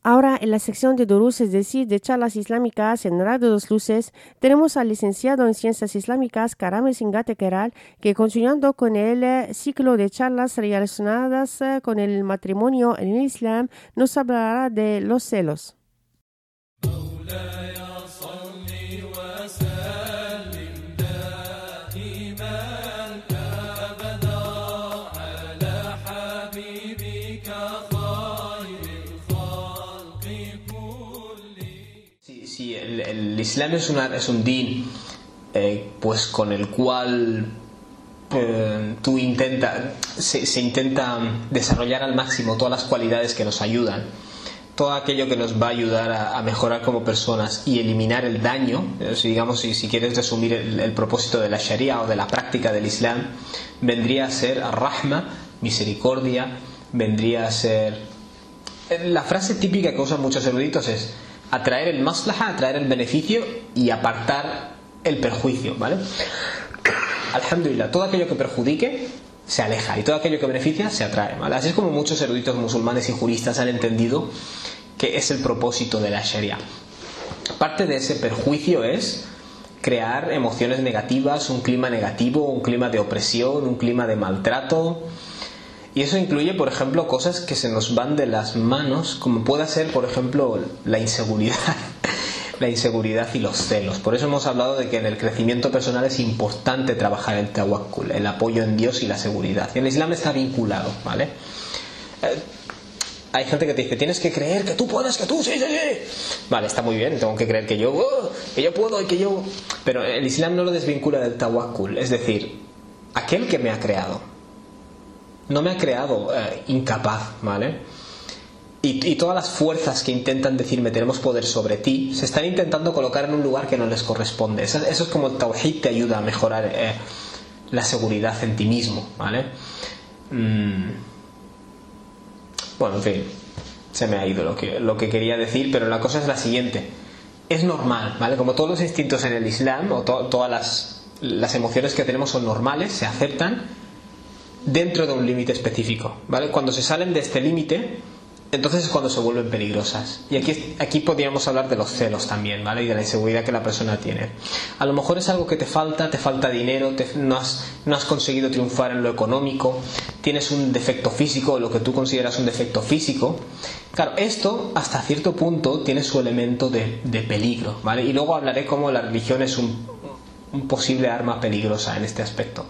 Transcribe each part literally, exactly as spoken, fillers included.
Ahora, en la sección de Durus, es decir, de charlas islámicas en Radio Dos Luces, tenemos al licenciado en Ciencias Islámicas, Karam Singate Keral, que continuando con el eh, ciclo de charlas relacionadas eh, con el matrimonio en el Islam, nos hablará de los celos. Sí, el, el Islam es, una, es un din eh, pues con el cual eh, tú intenta, se, se intenta desarrollar al máximo todas las cualidades que nos ayudan, todo aquello que nos va a ayudar a, a mejorar como personas y eliminar el daño. eh, si, digamos, si, si quieres resumir el, el propósito de la Sharia o de la práctica del Islam, vendría a ser ar-Rahma, misericordia, vendría a ser... La frase típica que usan muchos eruditos es atraer el maslaha, atraer el beneficio y apartar el perjuicio, ¿vale? Alhamdulillah, todo aquello que perjudique se aleja y todo aquello que beneficia se atrae, ¿vale? Así es como muchos eruditos musulmanes y juristas han entendido que es el propósito de la Sharia. Parte de ese perjuicio es crear emociones negativas, un clima negativo, un clima de opresión, un clima de maltrato. Y eso incluye, por ejemplo, cosas que se nos van de las manos, como pueda ser, por ejemplo, la inseguridad, la inseguridad y los celos. Por eso hemos hablado de que en el crecimiento personal es importante trabajar el tawakkul, el apoyo en Dios y la seguridad. Y el Islam está vinculado, ¿vale? Eh, hay gente que te dice, tienes que creer que tú puedes, que tú, sí, sí, sí. Vale, está muy bien, tengo que creer que yo, oh, que yo puedo y que yo... Pero el Islam no lo desvincula del tawakkul, es decir, aquel que me ha creado no me ha creado eh, incapaz, ¿vale? Y, y todas las fuerzas que intentan decirme tenemos poder sobre ti, se están intentando colocar en un lugar que no les corresponde. Eso, eso es como el tawhid te ayuda a mejorar eh, la seguridad en ti mismo, ¿vale? Mm. Bueno, en fin, se me ha ido lo que, lo que quería decir, pero la cosa es la siguiente. Es normal, ¿vale? Como todos los instintos en el Islam, o to, todas las, las emociones que tenemos son normales, se aceptan dentro de un límite específico, ¿vale? Cuando se salen de este límite, entonces es cuando se vuelven peligrosas. Y aquí, aquí podríamos hablar de los celos también, ¿vale? Y de la inseguridad que la persona tiene. A lo mejor es algo que te falta, te falta dinero, te, no, has, no has conseguido triunfar en lo económico, tienes un defecto físico, lo que tú consideras un defecto físico. Claro, esto hasta cierto punto tiene su elemento de, de peligro, ¿vale? Y luego hablaré cómo la religión es un, un posible arma peligrosa en este aspecto.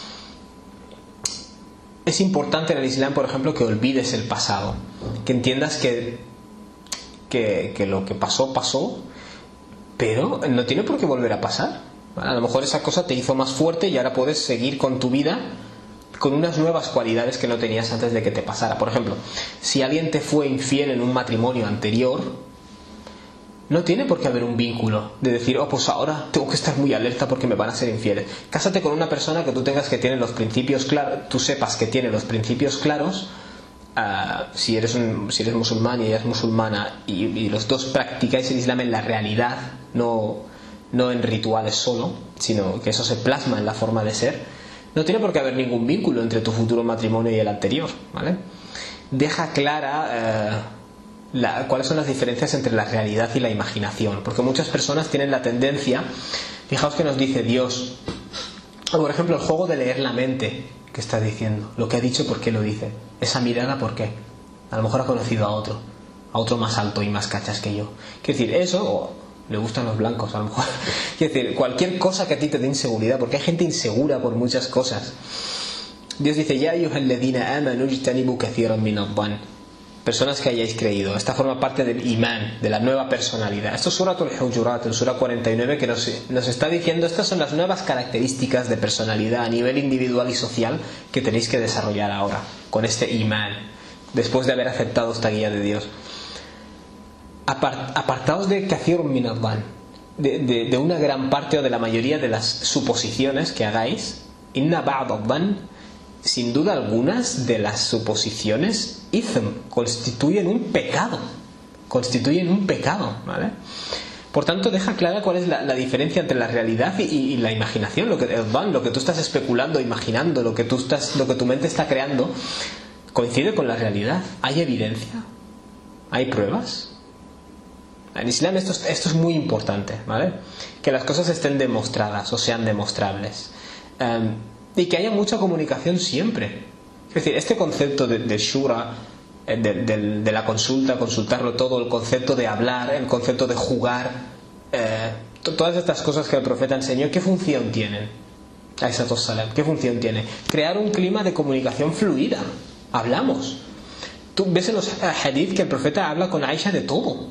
Es importante en el Islam, por ejemplo, que olvides el pasado, que entiendas que, que, que lo que pasó, pasó, pero no tiene por qué volver a pasar, ¿vale? A lo mejor esa cosa te hizo más fuerte y ahora puedes seguir con tu vida con unas nuevas cualidades que no tenías antes de que te pasara. Por ejemplo, si alguien te fue infiel en un matrimonio anterior, no tiene por qué haber un vínculo de decir, oh, pues ahora tengo que estar muy alerta porque me van a ser infieles. Cásate con una persona que tú tengas que tiene los principios claros, tú sepas que tiene los principios claros. Uh, si eres un, si eres musulmán y ella es musulmana y, y los dos practicáis el Islam en la realidad, no, no en rituales solo, sino que eso se plasma en la forma de ser, no tiene por qué haber ningún vínculo entre tu futuro matrimonio y el anterior, ¿vale? Deja clara... Uh, La, cuáles son las diferencias entre la realidad y la imaginación, porque muchas personas tienen la tendencia, fijaos que nos dice Dios, por ejemplo el juego de leer la mente, que está diciendo lo que ha dicho, por qué lo dice, esa mirada, por qué, a lo mejor ha conocido a otro a otro más alto y más cachas que yo, quiero decir, eso, o le gustan los blancos a lo mejor, quiero decir, cualquier cosa que a ti te dé inseguridad, porque hay gente insegura por muchas cosas. Dios dice, ya ayyuhalladhina amanu ijtanibu kathiran minadh-dhann, personas que hayáis creído. Esta forma parte del imán, de la nueva personalidad. Esto es Suratul Hujurat, el Sura cuarenta y nueve, que nos, nos está diciendo, estas son las nuevas características de personalidad a nivel individual y social que tenéis que desarrollar ahora, con este imán, después de haber aceptado esta guía de Dios. Apart, apartaos de kathirun min adh-dhann, de, de, de una gran parte o de la mayoría de las suposiciones que hagáis. Inna ba'd adh-dhann, sin duda algunas de las suposiciones ithm, constituyen un pecado, constituyen un pecado, ¿vale? Por tanto, deja clara cuál es la, la diferencia entre la realidad y, y, y la imaginación, lo que, lo que tú estás especulando, imaginando, lo que tú estás, lo que tu mente está creando, coincide con la realidad. Hay evidencia, ¿Hay pruebas? En Islam esto, esto es muy importante, ¿vale? Que las cosas estén demostradas o sean demostrables. Um, y que haya mucha comunicación siempre. Es decir, este concepto de, de shura, de, de, de la consulta, consultarlo todo, el concepto de hablar, el concepto de jugar, eh, todas estas cosas que el profeta enseñó, ¿qué función tienen? ¿Qué función tiene? Crear un clima de comunicación fluida. Hablamos. Tú ves en los hadith que el profeta habla con Aisha de todo.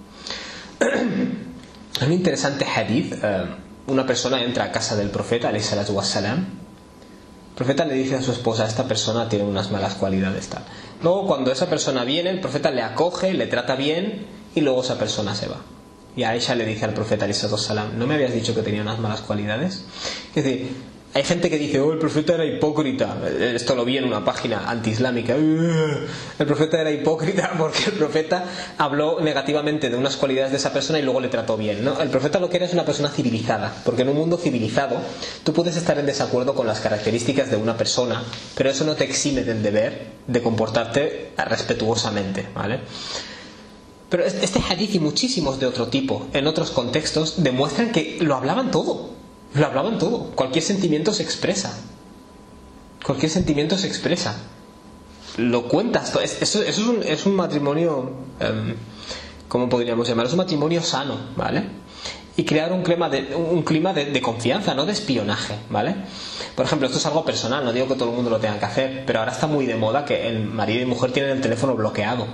Hay un interesante hadith. eh, una persona entra a casa del profeta, alayhi salatu wassalam. El profeta le dice a su esposa: esta persona tiene unas malas cualidades, tal. Luego, cuando esa persona viene, el profeta le acoge, le trata bien, y luego esa persona se va. Y Aisha le dice al profeta alayhi salatu wassalam: ¿no me habías dicho que tenía unas malas cualidades? Es decir, hay gente que dice: oh, el profeta era hipócrita. Esto lo vi en una página antiislámica. El profeta era hipócrita porque el profeta habló negativamente de unas cualidades de esa persona y luego le trató bien, ¿no? El profeta lo que era es una persona civilizada, porque en un mundo civilizado tú puedes estar en desacuerdo con las características de una persona, pero eso no te exime del deber de comportarte respetuosamente, ¿vale? Pero este hadith y muchísimos de otro tipo, en otros contextos, demuestran que lo hablaban todo. Lo hablaban todo. Cualquier sentimiento se expresa. Cualquier sentimiento se expresa. Lo cuentas. Eso, eso es, un, es un matrimonio, um, ¿cómo podríamos llamarlo? Es un matrimonio sano, ¿vale? Y crear un clima, de, un clima de, de confianza, no de espionaje, ¿vale? Por ejemplo, esto es algo personal, no digo que todo el mundo lo tenga que hacer, pero ahora está muy de moda que el marido y mujer tienen el teléfono bloqueado.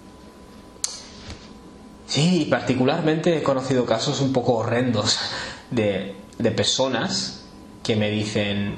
Sí, particularmente he conocido casos un poco horrendos de... de personas que me dicen,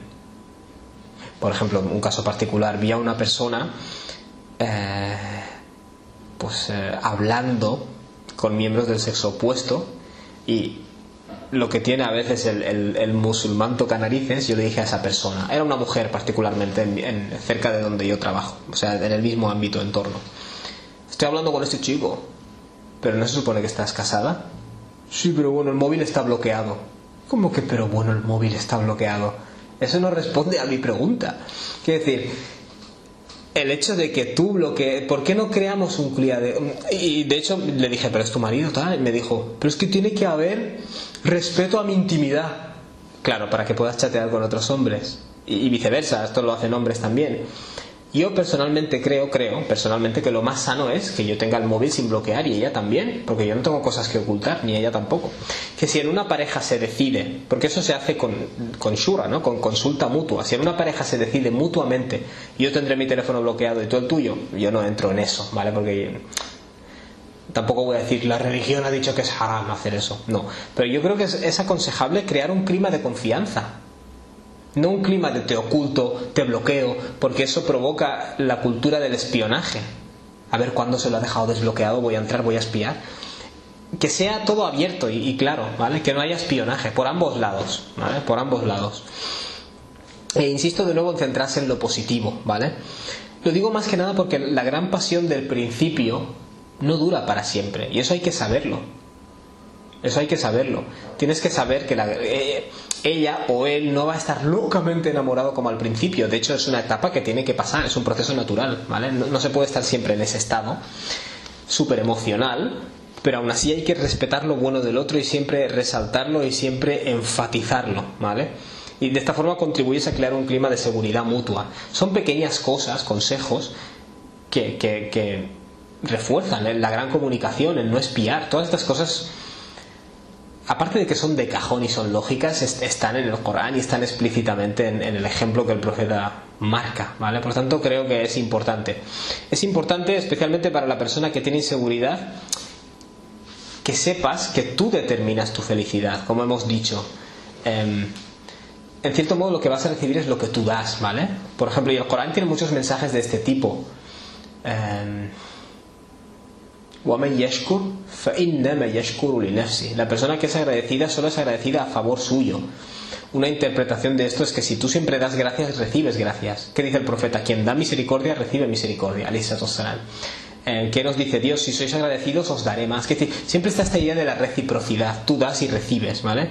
por ejemplo, un caso particular, vi a una persona eh, pues eh, hablando con miembros del sexo opuesto, y lo que tiene a veces el, el, el musulmán toca narices. Yo le dije a esa persona, era una mujer particularmente en, en, cerca de donde yo trabajo, o sea, en el mismo ámbito, entorno: estoy hablando con este chico, pero ¿no se supone que estás casada? Sí, pero bueno, el móvil está bloqueado. ¿Cómo que pero bueno, el móvil está bloqueado? Eso no responde a mi pregunta. Quiero decir, el hecho de que tú bloquees, ¿por qué no creamos un clima de...? Y de hecho le dije, pero es tu marido, tal. Y me dijo, pero es que tiene que haber respeto a mi intimidad. Claro, para que puedas chatear con otros hombres. Y viceversa, esto lo hacen hombres también. Yo personalmente creo, creo, personalmente que lo más sano es que yo tenga el móvil sin bloquear, y ella también, porque yo no tengo cosas que ocultar, ni ella tampoco. Que si en una pareja se decide, porque eso se hace con, con shura, ¿no? Con consulta mutua. Si en una pareja se decide mutuamente, yo tendré mi teléfono bloqueado y tú el tuyo, yo no entro en eso, ¿vale? Porque tampoco voy a decir, la religión ha dicho que es haram hacer eso. No, pero yo creo que es, es aconsejable crear un clima de confianza. No un clima de te oculto, te bloqueo, porque eso provoca la cultura del espionaje. A ver cuándo se lo ha dejado desbloqueado, voy a entrar, voy a espiar. Que sea todo abierto y, y claro, ¿vale? Que no haya espionaje por ambos lados, ¿vale? Por ambos lados. E insisto de nuevo en centrarse en lo positivo, ¿vale? Lo digo más que nada porque la gran pasión del principio no dura para siempre, y eso hay que saberlo. Eso hay que saberlo. Tienes que saber que la, eh, ella o él no va a estar locamente enamorado como al principio. De hecho, es una etapa que tiene que pasar, es un proceso natural, ¿vale? No, no se puede estar siempre en ese estado súper emocional, pero aún así hay que respetar lo bueno del otro y siempre resaltarlo y siempre enfatizarlo, ¿vale? Y de esta forma contribuyes a crear un clima de seguridad mutua. Son pequeñas cosas, consejos, que, que, que refuerzan la gran comunicación, el no espiar. Todas estas cosas, aparte de que son de cajón y son lógicas, están en el Corán y están explícitamente en, en el ejemplo que el profeta marca, ¿vale? Por tanto, creo que es importante. Es importante especialmente para la persona que tiene inseguridad, que sepas que tú determinas tu felicidad, como hemos dicho. Eh, en cierto modo, lo que vas a recibir es lo que tú das, ¿vale? Por ejemplo, y el Corán tiene muchos mensajes de este tipo. Eh, La persona que es agradecida solo es agradecida a favor suyo. Una interpretación de esto es que si tú siempre das gracias, recibes gracias. ¿Qué dice el profeta? Quien da misericordia, recibe misericordia. Eh, ¿Qué nos dice Dios? Si sois agradecidos, os daré más. Es decir, siempre está esta idea de la reciprocidad. Tú das y recibes, ¿vale?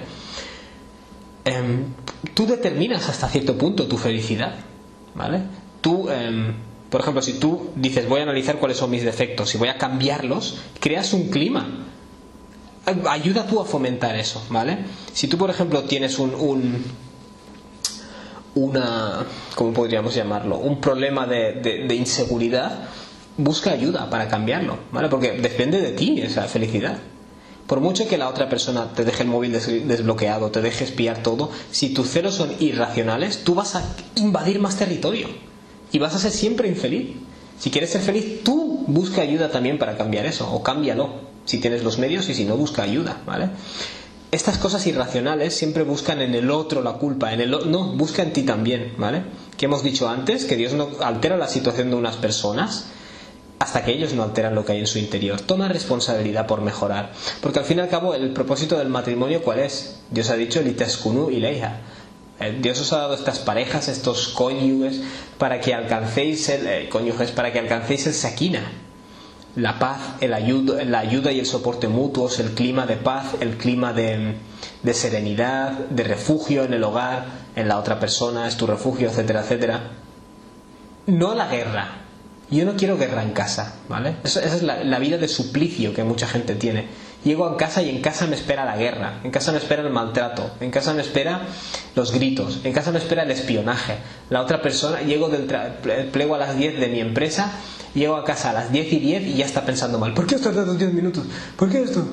Eh, tú determinas hasta cierto punto tu felicidad, ¿vale? Tú... Eh, Por ejemplo, si tú dices voy a analizar cuáles son mis defectos y voy a cambiarlos, creas un clima. Ayuda tú a fomentar eso, ¿vale? Si tú, por ejemplo, tienes un, un una, ¿cómo podríamos llamarlo? Un problema de, de, de inseguridad, busca ayuda para cambiarlo, ¿vale? Porque depende de ti esa felicidad. Por mucho que la otra persona te deje el móvil des- desbloqueado, te deje espiar todo, si tus celos son irracionales, tú vas a invadir más territorio y vas a ser siempre infeliz. Si quieres ser feliz, tú busca ayuda también para cambiar eso, o cámbialo si tienes los medios, y si no, busca ayuda, ¿vale? Estas cosas irracionales siempre buscan en el otro la culpa, en el o- no, busca en ti también, ¿vale? Que hemos dicho antes que Dios no altera la situación de unas personas hasta que ellos no alteran lo que hay en su interior. Toma responsabilidad por mejorar, porque al fin y al cabo el propósito del matrimonio, ¿cuál es? Dios ha dicho litaskunu ilayha. Dios os ha dado estas parejas, estos cónyuges, para que alcancéis el eh, cónyuges, para que alcancéis el sakina, la paz, el ayuda, la ayuda y el soporte mutuos, el clima de paz, el clima de, de serenidad, de refugio en el hogar, en la otra persona, es tu refugio, etcétera, etcétera. No la guerra. Yo no quiero guerra en casa, ¿vale? Esa, esa es la, la vida de suplicio que mucha gente tiene. Llego a casa y en casa me espera la guerra, en casa me espera el maltrato, en casa me espera los gritos, en casa me espera el espionaje. La otra persona, llego del tra- plego a las diez de mi empresa, llego a casa a las diez y diez y ya está pensando mal. ¿Por qué has tardado diez minutos? ¿Por qué esto?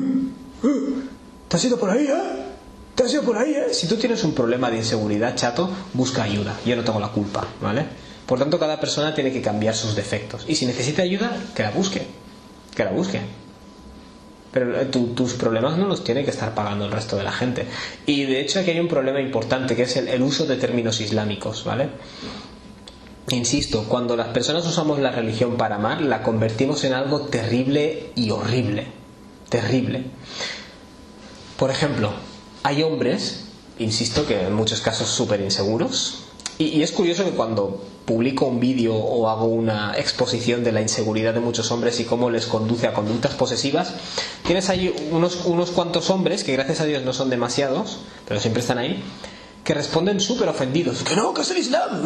¿Te has ido por ahí, eh? ¿Te has ido por ahí, eh? Si tú tienes un problema de inseguridad, chato, busca ayuda. Yo no tengo la culpa, ¿vale? Por tanto, cada persona tiene que cambiar sus defectos. Y si necesita ayuda, que la busque. Que la busque. Pero tu, tus problemas no los tiene que estar pagando el resto de la gente. Y de hecho aquí hay un problema importante, que es el, el uso de términos islámicos, ¿vale? Insisto, cuando las personas usamos la religión para amar, la convertimos en algo terrible y horrible. Terrible. Por ejemplo, hay hombres, insisto, que en muchos casos súper inseguros. Y, y es curioso que cuando publico un vídeo o hago una exposición de la inseguridad de muchos hombres y cómo les conduce a conductas posesivas, tienes ahí unos, unos cuantos hombres, que gracias a Dios no son demasiados, pero siempre están ahí, que responden súper ofendidos. ¡Que no, que es el Islam!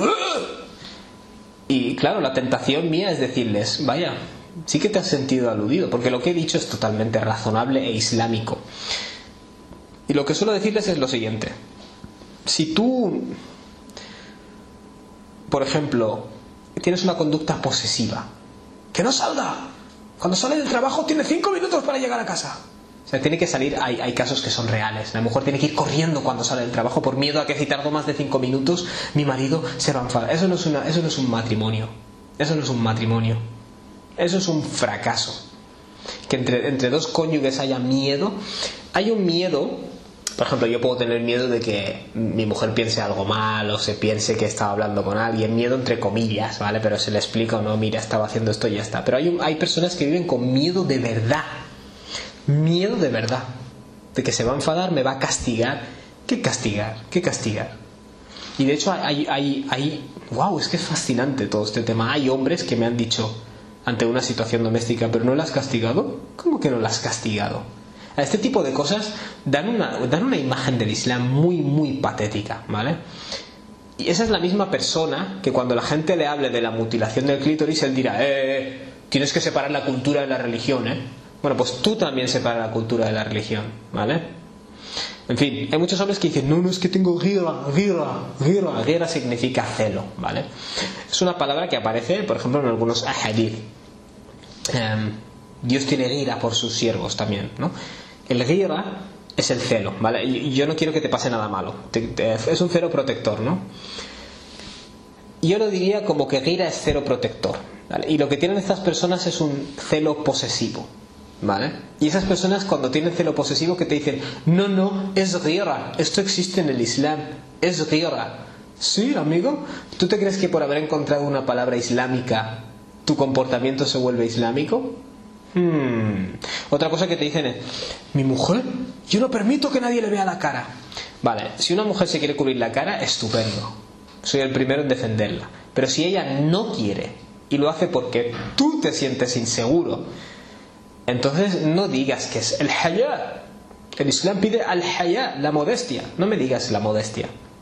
Y claro, la tentación mía es decirles, vaya, sí que te has sentido aludido, porque lo que he dicho es totalmente razonable e islámico. Y lo que suelo decirles es lo siguiente: si tú, por ejemplo, tienes una conducta posesiva, ¡que no salga! Cuando sale del trabajo tiene cinco minutos para llegar a casa. O sea, tiene que salir, hay, hay casos que son reales. La mujer tiene que ir corriendo cuando sale del trabajo por miedo a que si tardo más de cinco minutos mi marido se va a enfadar. Eso no es una, eso no es un matrimonio. Eso no es un matrimonio. Eso es un fracaso. Que entre, entre dos cónyuges haya miedo. Hay un miedo. Por ejemplo, yo puedo tener miedo de que mi mujer piense algo mal o se piense que estaba hablando con alguien. Miedo entre comillas, ¿vale? Pero se le explica o no, mira, estaba haciendo esto y ya está. Pero hay, un, hay personas que viven con miedo de verdad. Miedo de verdad. De que se va a enfadar, me va a castigar. ¿Qué castigar? ¿Qué castigar? Y de hecho hay, hay, hay... ¡Wow! Es que es fascinante todo este tema. Hay hombres que me han dicho ante una situación doméstica, ¿pero no la has castigado? ¿Cómo que no la has castigado? A este tipo de cosas dan una, dan una imagen del Islam muy, muy patética, ¿vale? Y esa es la misma persona que cuando la gente le hable de la mutilación del clítoris, él dirá, eh, eh, tienes que separar la cultura de la religión, ¿eh? Bueno, pues tú también separa la cultura de la religión, ¿vale? En fin, hay muchos hombres que dicen, no, no, es que tengo gira, gira, gira. Gira significa celo, ¿vale? Es una palabra que aparece, por ejemplo, en algunos ahadith. Um, Dios tiene gira por sus siervos también, ¿no? El gira es el celo, ¿vale? Yo no quiero que te pase nada malo. Te, te, es un celo protector, ¿no? Yo lo diría como que gira es celo protector, ¿vale? Y lo que tienen estas personas es un celo posesivo, ¿vale? Y esas personas cuando tienen celo posesivo que te dicen, no, no, es ghira, esto existe en el Islam, es ghira. Sí, amigo, ¿tú te crees que por haber encontrado una palabra islámica tu comportamiento se vuelve islámico? Hmm. Otra cosa que te dicen es, mi mujer, yo no permito que nadie le vea la cara. Vale, si una mujer se quiere cubrir la cara, estupendo, soy el primero en defenderla. Pero si ella no quiere y lo hace porque tú te sientes inseguro, entonces no digas que es el haya. El Islam pide al haya, la modestia. No me digas la modestia,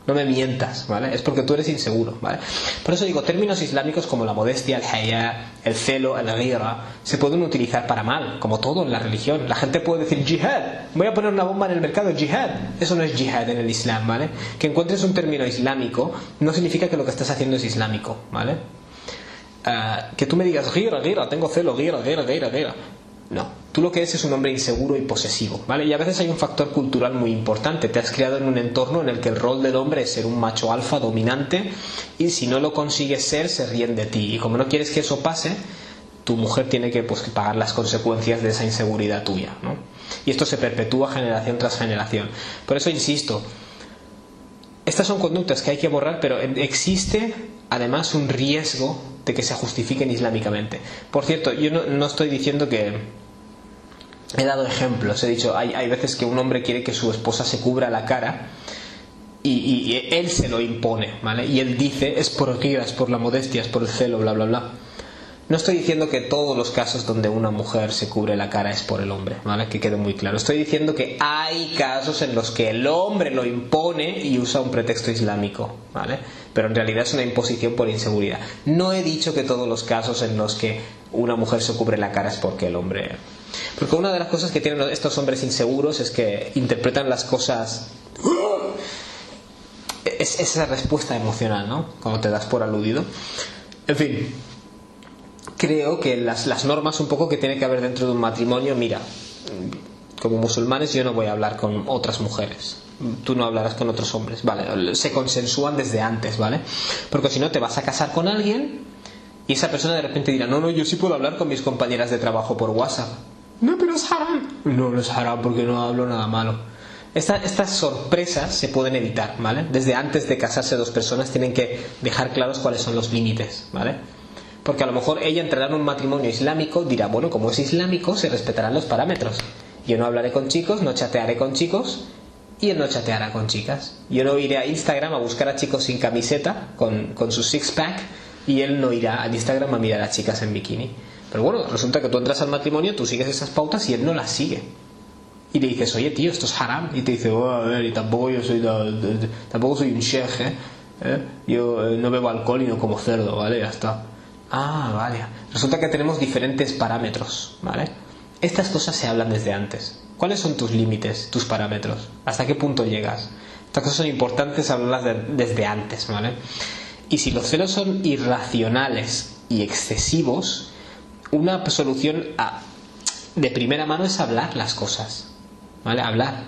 No me mientas, ¿vale? Es porque tú eres inseguro, ¿vale? Por eso digo, términos islámicos como la modestia, el haya, el celo, el ghira, se pueden utilizar para mal, como todo en la religión. La gente puede decir jihad, voy a poner una bomba en el mercado, jihad. Eso no es jihad en el Islam, ¿vale? Que encuentres un término islámico no significa que lo que estás haciendo es islámico, ¿vale? Uh, que tú me digas ghira, ghira, tengo celo, ghira, ghira, ghira, ghira. No, tú lo que eres es un hombre inseguro y posesivo, ¿vale? Y a veces hay un factor cultural muy importante. Te has criado en un entorno en el que el rol del hombre es ser un macho alfa dominante, y si no lo consigues ser, se ríen de ti. Y como no quieres que eso pase, tu mujer tiene que, pues, pagar las consecuencias de esa inseguridad tuya, ¿no? Y esto se perpetúa generación tras generación. Por eso insisto, estas son conductas que hay que borrar, pero existe además un riesgo de que se justifiquen islámicamente. Por cierto, yo no, no estoy diciendo que... He dado ejemplos, he dicho, hay, hay veces que un hombre quiere que su esposa se cubra la cara y, y, y él se lo impone, ¿vale? Y él dice, es por gira, es por la modestia, es por el celo, bla, bla, bla. No estoy diciendo que todos los casos donde una mujer se cubre la cara es por el hombre, ¿vale? Que quede muy claro. Estoy diciendo que hay casos en los que el hombre lo impone y usa un pretexto islámico, ¿vale? Pero en realidad es una imposición por inseguridad. No he dicho que todos los casos en los que una mujer se cubre la cara es porque el hombre... Porque una de las cosas que tienen estos hombres inseguros es que interpretan las cosas... Es esa respuesta emocional, ¿no? Cuando te das por aludido. En fin, creo que las, las normas un poco que tiene que haber dentro de un matrimonio, mira, como musulmanes yo no voy a hablar con otras mujeres, tú no hablarás con otros hombres, vale, se consensúan desde antes, ¿vale? Porque si no te vas a casar con alguien y esa persona de repente dirá, no, no, yo sí puedo hablar con mis compañeras de trabajo por WhatsApp. No, pero es haram. No, no es haram porque no hablo nada malo. Esta, estas sorpresas se pueden evitar, ¿vale? Desde antes de casarse dos personas tienen que dejar claros cuáles son los límites, ¿vale? Porque a lo mejor ella entrará en un matrimonio islámico, dirá, bueno, como es islámico se respetarán los parámetros. Yo no hablaré con chicos, no chatearé con chicos, y él no chateará con chicas. Yo no iré a Instagram a buscar a chicos sin camiseta, con, con su six pack, y él no irá a Instagram a mirar a chicas en bikini. Pero bueno, resulta que tú entras al matrimonio, tú sigues esas pautas y él no las sigue. Y le dices, oye tío, esto es haram. Y te dice, oh, a ver, y tampoco yo soy da, de, de, tampoco soy un sheikh, ¿eh? ¿Eh? Yo eh, no bebo alcohol y no como cerdo, ¿vale? Ya está. Ah, vale. Resulta que tenemos diferentes parámetros, ¿vale? Estas cosas se hablan desde antes. ¿Cuáles son tus límites, tus parámetros? ¿Hasta qué punto llegas? Estas cosas son importantes hablarlas de, desde antes, ¿vale? Y si los celos son irracionales y excesivos, una solución a, de primera mano es hablar las cosas, ¿vale? Hablar.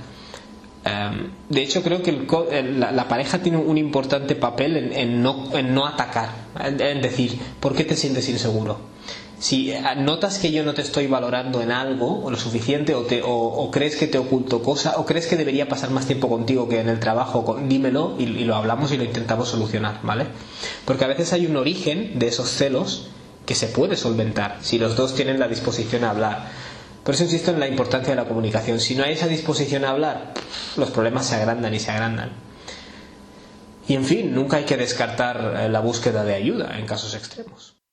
Um, de hecho creo que el, el, la, la pareja tiene un importante papel en, en, no, en no atacar, en, en decir, ¿por qué te sientes inseguro? Si notas que yo no te estoy valorando en algo o lo suficiente, o, te, o, o crees que te oculto cosas, o crees que debería pasar más tiempo contigo que en el trabajo, dímelo y, y lo hablamos y lo intentamos solucionar, ¿vale? Porque a veces hay un origen de esos celos que se puede solventar si los dos tienen la disposición a hablar. Por eso insisto en la importancia de la comunicación. Si no hay esa disposición a hablar, los problemas se agrandan y se agrandan. Y en fin, nunca hay que descartar la búsqueda de ayuda en casos extremos.